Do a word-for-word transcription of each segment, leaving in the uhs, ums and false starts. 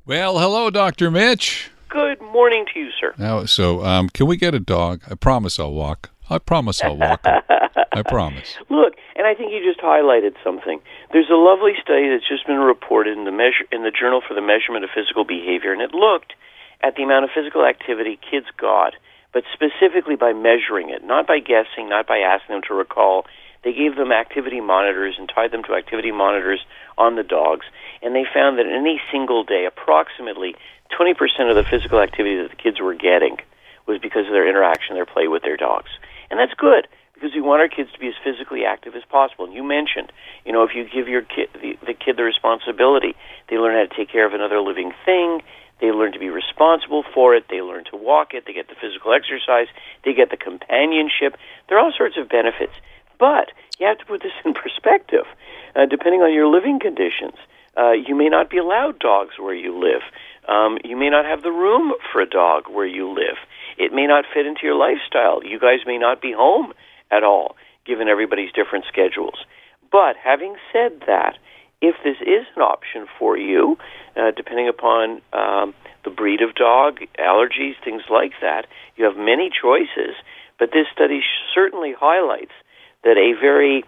Well, hello, Doctor Mitch. Good morning to you, sir. Now, so, um, can we get a dog? I promise I'll walk. I promise I'll walk. I promise. Look, and I think you just highlighted something. There's a lovely study that's just been reported in the measure in the Journal for the Measurement of Physical Behavior, and it looked at the amount of physical activity kids got, but specifically by measuring it, not by guessing, not by asking them to recall. They gave them activity monitors and tied them to activity monitors on the dogs, and they found that in any single day, approximately twenty percent of the physical activity that the kids were getting was because of their interaction, their play with their dogs. And that's good, because we want our kids to be as physically active as possible. And you mentioned, you know, if you give your kid, the, the kid the responsibility, they learn how to take care of another living thing, they learn to be responsible for it, they learn to walk it, they get the physical exercise, they get the companionship. There are all sorts of benefits. But you have to put this in perspective. Uh, depending on your living conditions, uh, you may not be allowed dogs where you live. Um, you may not have the room for a dog where you live. It may not fit into your lifestyle. You guys may not be home at all, given everybody's different schedules. But having said that, if this is an option for you, uh, depending upon um, the breed of dog, allergies, things like that, you have many choices. But this study certainly highlights that a very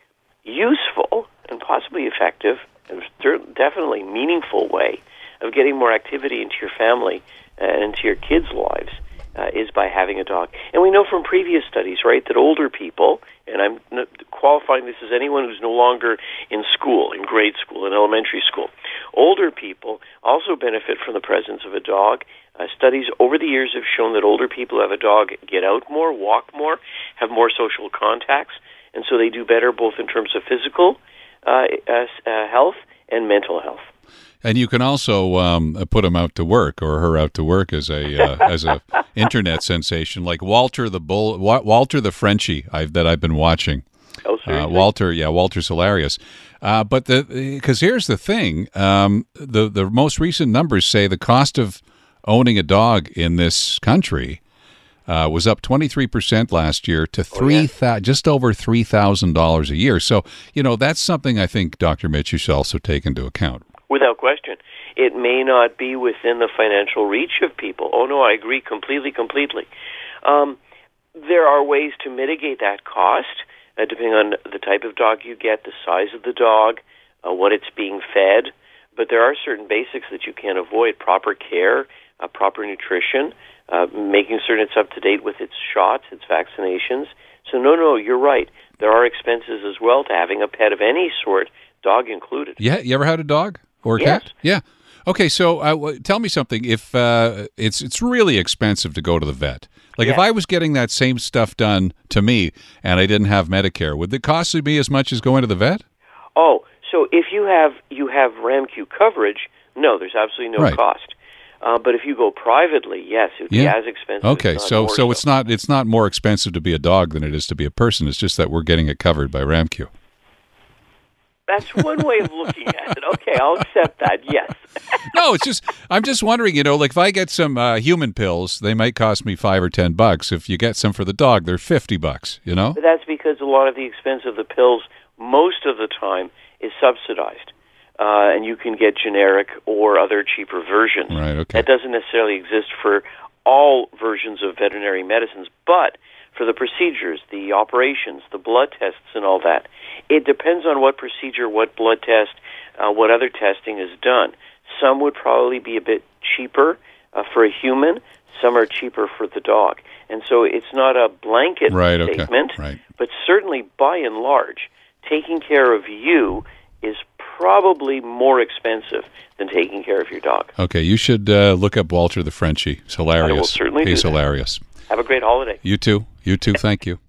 useful and possibly effective and definitely meaningful way of getting more activity into your family and into your kids' lives uh, is by having a dog. And we know from previous studies, right, that older people, and I'm qualifying this as anyone who's no longer in school, in grade school, in elementary school, older people also benefit from the presence of a dog. Uh, studies over the years have shown that older people who have a dog get out more, walk more, have more social contacts, and so they do better both in terms of physical uh, uh, uh, health and mental health. And you can also um, put him out to work or her out to work as a uh, as a internet sensation, like Walter the Bull, Wa- Walter the Frenchie I've, that I've been watching. Oh, seriously? Uh, Walter, yeah, Walter's hilarious. Uh, but the because here's the thing, um, the the most recent numbers say the cost of owning a dog in this country uh, was up twenty-three percent last year to three, oh, yeah. th- just over three thousand dollars a year. So, you know, that's something I think, Doctor Mitch, you should also take into account. Without question. It may not be within the financial reach of people. Oh, no, I agree completely, completely. Um, there are ways to mitigate that cost, uh, depending on the type of dog you get, the size of the dog, uh, what it's being fed. But there are certain basics that you can't avoid: proper care, uh, proper nutrition, uh, making certain it's up to date with its shots, its vaccinations. So no, no, you're right. There are expenses as well to having a pet of any sort, dog included. Yeah, you ever had a dog or a yes. cat? Yeah. Okay, so uh, w- tell me something. If uh, it's it's really expensive to go to the vet, like yes. if I was getting that same stuff done to me and I didn't have Medicare, would it cost me as much as going to the vet? Oh, so if you have you have RAMQ coverage, no, there's absolutely no right. cost. Uh, but if you go privately, yes, it would yeah. be as expensive. Okay, so so, so it's not it's not more expensive to be a dog than it is to be a person. It's just that we're getting it covered by RAMQ. That's one way of looking at it. Okay, I'll accept that, yes. No, it's just, I'm just wondering, you know, like if I get some uh, human pills, they might cost me five or ten bucks. If you get some for the dog, they're fifty bucks, you know? But that's because a lot of the expense of the pills, most of the time, is subsidized. Uh, and you can get generic or other cheaper versions. Right, okay. That doesn't necessarily exist for all versions of veterinary medicines, but for the procedures, the operations, the blood tests, and all that, it depends on what procedure, what blood test, uh, what other testing is done. Some would probably be a bit cheaper uh, for a human. Some are cheaper for the dog. And so it's not a blanket right, okay. statement, right. but certainly by and large, taking care of you is probably more expensive than taking care of your dog. Okay, you should uh, look up Walter the Frenchie. He's hilarious. I will certainly He's do that. hilarious. Have a great holiday. You too. You too. Thank you.